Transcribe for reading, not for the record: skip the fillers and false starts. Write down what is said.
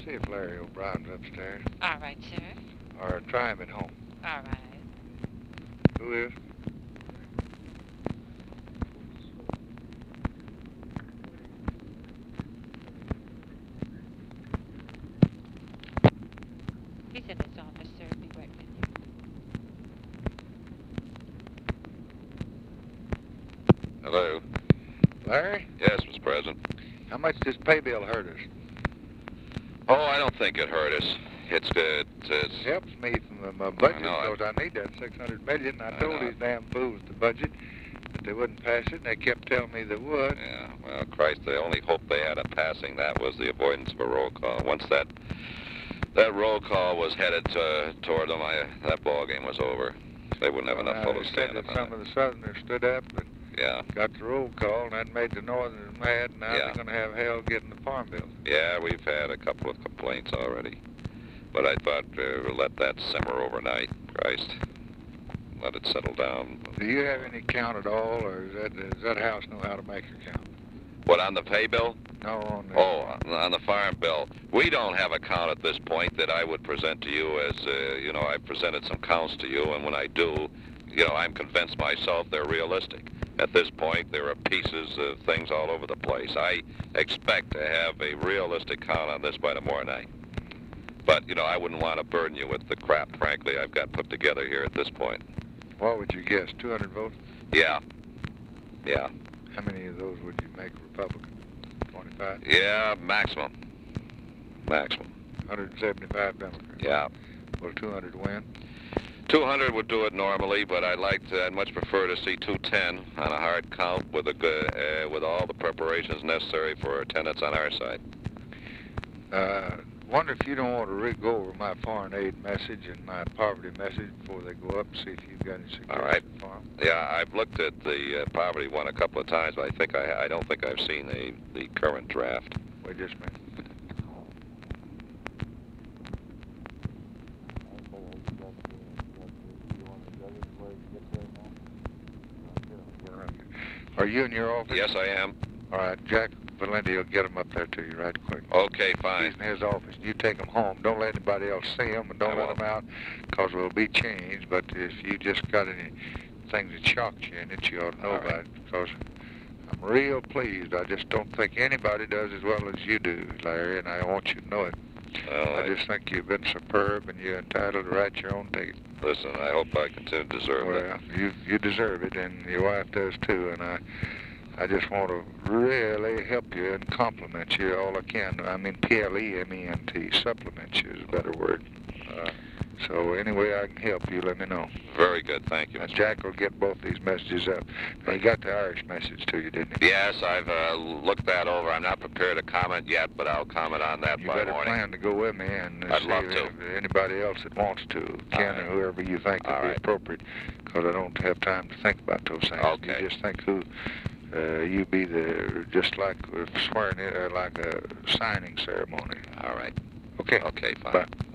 See if Larry O'Brien's upstairs. All right, sir. Or try him at home. All right. Who is? He's in his office, sir. Be right with you. Hello. Larry? Yes, Mr. President. How much does pay bill hurt us? Oh, I don't think it hurt us. It's good. It helps me from my budget know, because I need that $600 million. I told know. these damn fools to budget that they wouldn't pass it, and they kept telling me they would. Yeah, well, Christ, the only hope they had of passing that was the avoidance of a roll call. Once that roll call was headed toward them, that ball game was over. They wouldn't have enough votes to stand up. Some of the Southerners stood up and Yeah. got the roll call, and that made the Northerners mad, and now Yeah. they're going to have hell getting the farm bill. Yeah, we've had a couple of complaints already. But I thought we'll let that simmer overnight. Christ. Let it settle down. Do you have any count at all, or does that house know how to make a count? What, on the pay bill? No, on the... Oh, on the farm bill. We don't have a count at this point that I would present to you as, I presented some counts to you, and when I do, I'm convinced myself they're realistic. At this point, there are pieces of things all over the place. I expect to have a realistic count on this by tomorrow night. But, I wouldn't want to burden you with the crap, frankly, I've got put together here at this point. What would you guess, 200 votes? Yeah. Yeah. How many of those would you make Republican? 25? Yeah, maximum. Maximum. 175 Democrats? Yeah. Will 200 win? 200 would do it normally, but I'd much prefer to see 210 on a hard count with with all the preparations necessary for attendance on our side. Wonder if you don't want to go over my foreign aid message and my poverty message before they go up, see if you've got any suggestions. All right. For them. Yeah, I've looked at the poverty one a couple of times, but I don't think I've seen the current draft. Wait just a minute. Are you in your office? Yes, I am. All right, Jack Valenti will get them up there to you right quick. Okay, fine. He's in his office. You take them home. Don't let anybody else see them, and don't let them out, because we'll be changed. But if you just got any things that shocked you in it, you ought to know All right. about it, because I'm real pleased. I just don't think anybody does as well as you do, Larry, and I want you to know it. Well, I just think you've been superb, and you're entitled to write your own ticket. listen, I hope I continue to deserve it. Well, you deserve it, and your wife does too, and I just want to really help you and compliment you all I can. I mean, P-L-E-M-E-N-T, supplement you is a better word. So any way I can help you, let me know. Very good, thank you, Now, Mr. Jack will get both these messages up. Now, he got the Irish message to you, didn't he? Yes, I've looked that over. I'm not prepared to comment yet, but I'll comment on that You by better morning. plan to go with me and I'd see love if to. anybody else that wants to, Ken or whoever you think would be appropriate, because I don't have time to think about those things. Okay. You just think who you be just like swearing in, like a signing ceremony. All right. Okay. Okay, fine. Bye.